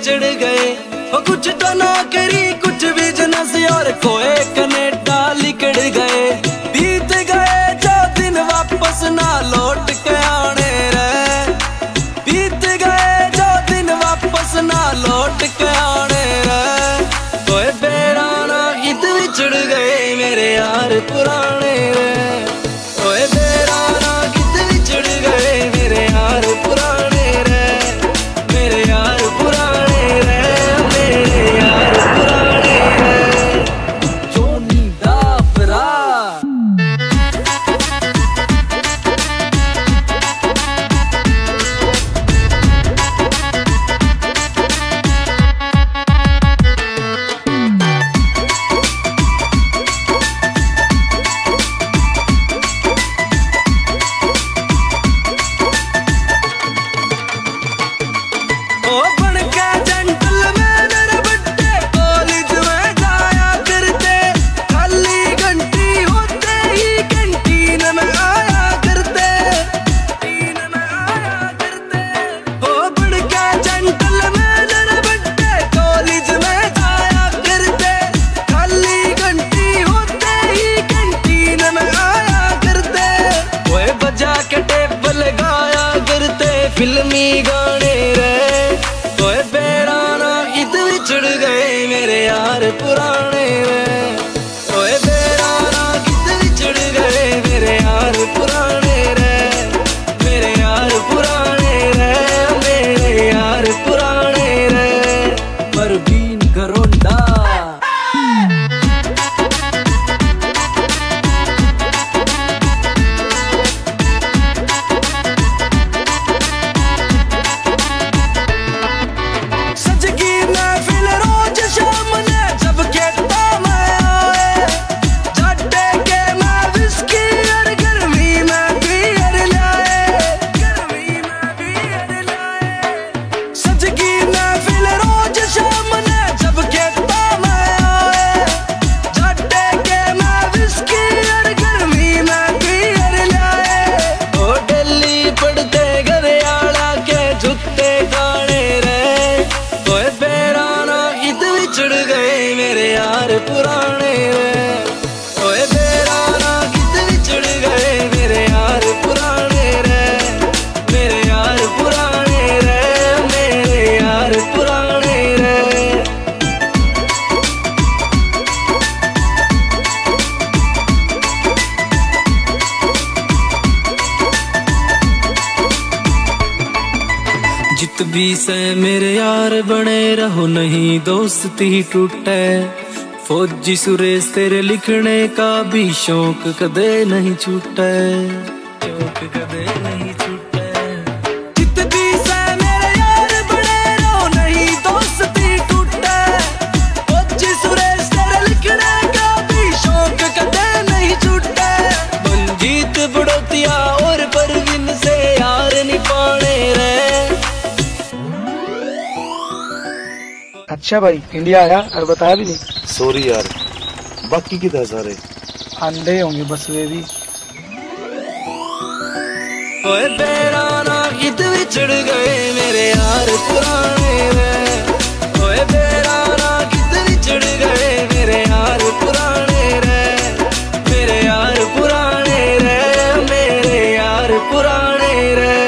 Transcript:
बिछड़ गए। कुछ तो नौकरी कुछ बिजनेस और कोई कनेडा लिकड़ गए। बीत गए जो दिन वापस ना लौट के आने रे। बीत गए जो दिन वापस ना लौट के आने रे। कोई बेड़ा ना गीत बिछड़ गए मेरे यार पुराने रे। कोई बेड़ा ना गीत बिछड़ गए मेरे यार पुराने रे। मेरे यार पुराने रे। मेरे यार पुराने रे। जोनी दाफरा फिल्मी गाने रे। कोई बेड़ा ना गीत बिछड़ गए मेरे यार पुराने रे। कोई बेड़ा ना गीत बिछड़ गए मेरे यार पुराने रे। मेरे यार पुराने रे। मेरे यार पुराने रे। परवीन घरोंडा पुराने रे। ओए बेड़ा ना गीत बिछड़ गए मेरे यार पुराने रे। मेरे यार पुराने रे। मेरे यार पुराने रे। जित भी से मेरे यार बने रहो नहीं दोस्ती टूटे। फौजी सुरेश तेरे लिखने का भी शौक कदे नहीं छूटे। शौक कदे नहीं छूटे। जित भी से मेरे यार बने रहो नहीं दोस्ती टूटे। फौजी सुरेश तेरे लिखने का भी शौक कदे नहीं छूटे। मंजीत बड़ोतिया और परवीन से यार नहीं पाने रे। अच्छा भाई इंडिया आया और बताया भी नहीं। सॉरी यार बाकी किधर सारे अंडे होंगे बस वे भी। ओए बेड़ा ना गीत बिछड़ गए मेरे यार पुराने रे। ओए बेड़ा ना गीत बिछड़ गए मेरे यार पुराने रे। मेरे यार पुराने रे। मेरे यार पुराने रे।